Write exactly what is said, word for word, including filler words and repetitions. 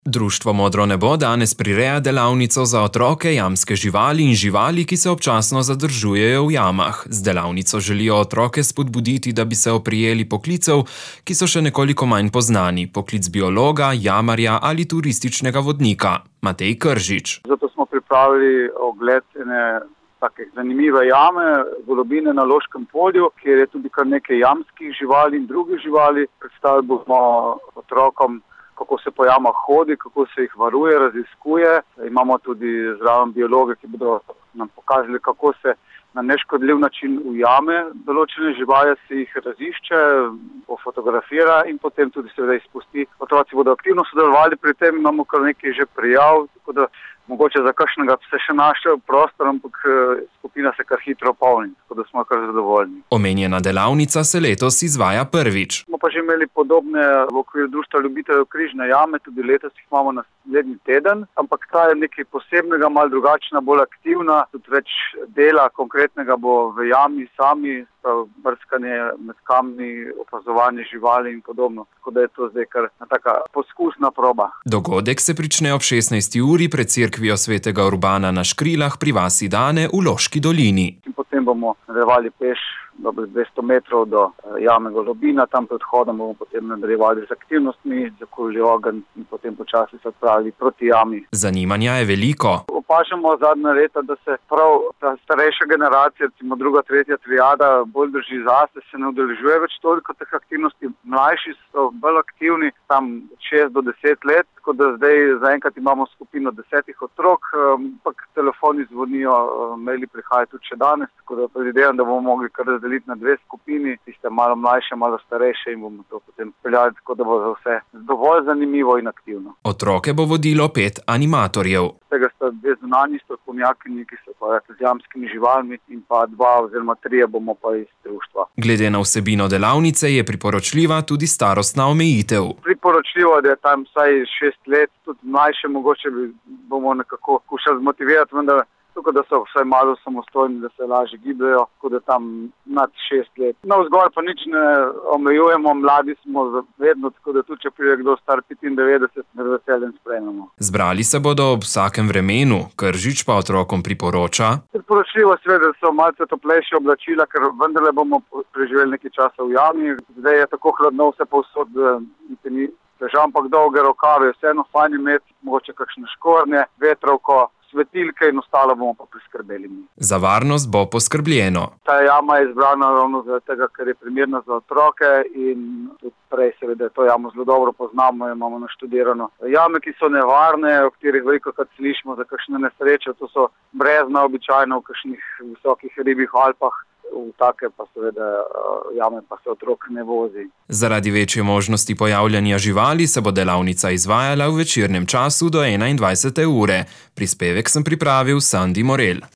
Društvo Modro nebo danes prireja delavnico za otroke, jamske živali in živali, ki se občasno zadržujejo v jamah. Z delavnico želijo otroke spodbuditi, da bi se oprijeli poklicev, ki so še nekoliko manj poznani, poklic biologa, jamarja ali turističnega vodnika. Matej Kržič. Zato smo pripravili ogled ene take zanimive jame, golobine na Loškem polju, kjer je tudi kar nekaj jamskih živali in drugih živali. Predstavili bomo otrokom, kako se po jamah hodi, kako se jih varuje, raziskuje. Imamo tudi zraven biologe, ki bodo nam pokazali, kako se na neškodljiv način ujame določene živali, se jih razišče, pofotografira in potem tudi seveda izpusti. Otroci bodo aktivno sodelovali pri tem, imamo kar nekaj že prijav, tako da mogoče za kakšnega se še našel prostor, ampak skupina se kar hitro polni, tako da smo kar zadovoljni. Omenjena delavnica se letos izvaja prvič. Smo pa že imeli podobne v okviru Društva ljubiteljev križne jame, tudi letos jih imamo naslednji teden, ampak ta je nekaj posebnega, malo drugačna, bolj aktivna, tudi več dela konkretnega bo v jami sami, brskanje med kamni, opazovanje živali in podobno. Tako da je to zdaj kar taka poskusna proba. Dogodek se prične ob šestnajsti uri pred cerkvijo svetega Urbana na Škrilah pri vasi Dane v Loški dolini. In potem bomo nadaljevali peš dobrih dvesto metrov do jame Golobina, tam pred vhodom bomo potem nadaljevali z aktivnostmi, zakurili ogenj in potem počasi se odpravili proti jami. Zanimanja je veliko. Opažamo zadnja leta, da se prav ta starejša generacija, recimo druga, tretja triada, bolj drži zase, se ne udeležuje več toliko teh aktivnosti. Mlajši so bolj aktivni, tam šest do deset let, tako da zdaj zaenkrat imamo skupino desetih otrok, ampak telefoni zvonijo, maili prihajajo tudi še danes, tako da predvidevam, da bomo mogli kar razdeliti na dve skupini, tiste malo mlajše, malo starejše in bomo to potem peljali, tako da bo za vse dovolj zanimivo in aktivno. Otroke bo vodilo pet animatorjev. Tega sta dve zunanji strokovnjakinji, ki se ukvarjajo z jamskimi živalmi, in pa dva oziroma trije bomo pa iz društva. Glede na vsebino delavnice je priporočljiva tudi starostna omejitev. Priporočljivo je, da je tam vsaj šest let, tudi mlajše mogoče bi bomo nekako skušali zmotivirati, vendar tukaj, da so vsaj malo samostojni, da se lažje gibljajo, tako da tam nad šest let. Navzgor pa nič ne omejujemo, mladi smo vedno, tako da tudi če pride kdo star petindevetdeset, med veseljem sprejmemo. Zbrali se bodo ob vsakem vremenu, Kržič pa otrokom priporoča. Priporočljivo seveda, da so malce toplejše oblačila, ker vendarle bomo preživeli nekaj časa v jami. Zdaj je tako hladno vse povsod, da ni težav, ampak dolge rokave, vseeno fajn imeti, mogoče kakšne škornje, vetrovko, svetilke in ostalo bomo pa priskrbeli mi. Za varnost bo poskrbljeno. Ta jama je izbrana ravno zaradi tega, ker je primerna za otroke in tudi prej seveda to jamo zelo dobro poznamo, imamo naštudirano. Jame, ki so nevarne, o katerih velikokrat slišimo za kakšne nesreče, to so brezna običajno v kakšnih visokih ribjih Alpah. V take pa seveda jame pa se otrok ne vozi. Zaradi večje možnosti pojavljanja živali se bo delavnica izvajala v večernem času do enaindvajsete ure. Prispevek sem pripravil Sandi Morel.